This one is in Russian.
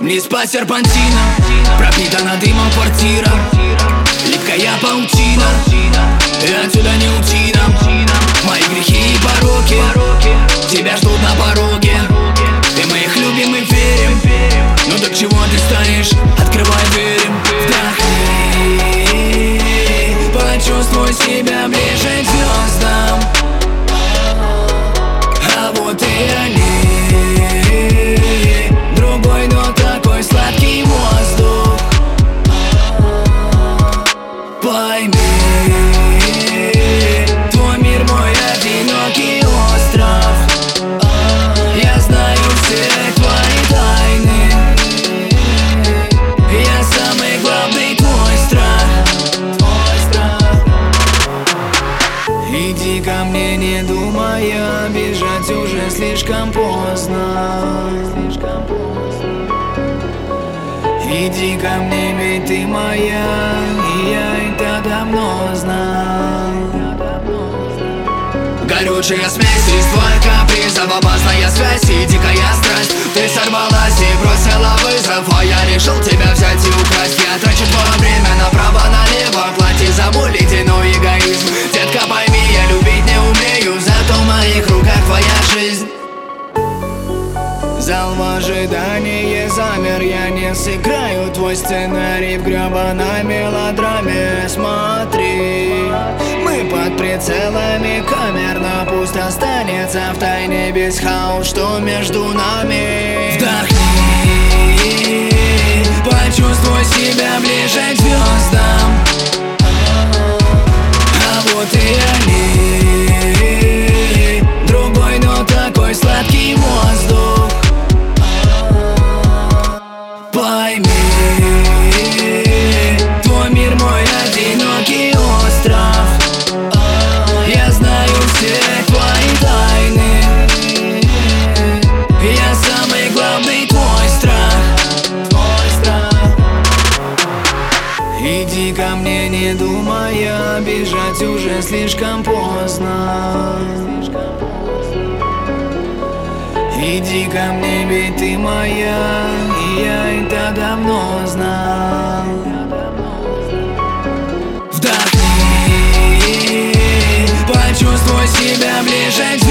Вниз по серпантинам, пропитана дымом квартира, липкая паутина, и отсюда не уйти нам. Мои грехи и пороки тебя ждут на пороге, и мы их любим и верим. Ну так чего ты станешь? Открывай двери. Вдохни, почувствуй себя ближе к звездам. А вот и они, другой, но такой сладкий воздух. Пойми, твой мир мой одинокий остров. Я знаю все твои тайны, я самый главный твой страх. Иди ко мне, не думая, бежать уже слишком поздно. Иди ко мне, ведь ты моя, и я это давно знал. Горючая смесь из твоих капризов, опасная связь и дикая страсть. Ты сорвалась и бросила вызов, а я решил тебя взять и украсть. Я трачу твое время направо-налево, плати за боль, ледяной эгоизм. Детка, пойми, я любить не умею, зато в моих руках твоя жизнь. Зал в ожидании замер, я не сыграю твой сценарий в гребаной мелодраме. Смотри, мы под прицелами камер, но пусть останется в тайне без хаос, что между нами. Вдохни, почувствуй себя ближе к звездам. А вот и они, другой, но такой сладкий воздух. Пойми, твой мир мой одинокий остров. Я знаю все твои тайны, я самый главный твой страх. Иди ко мне, не думая, бежать уже слишком поздно. Иди ко мне, ведь ты моя, и я это давно знал. Вдохни, почувствуй себя ближе к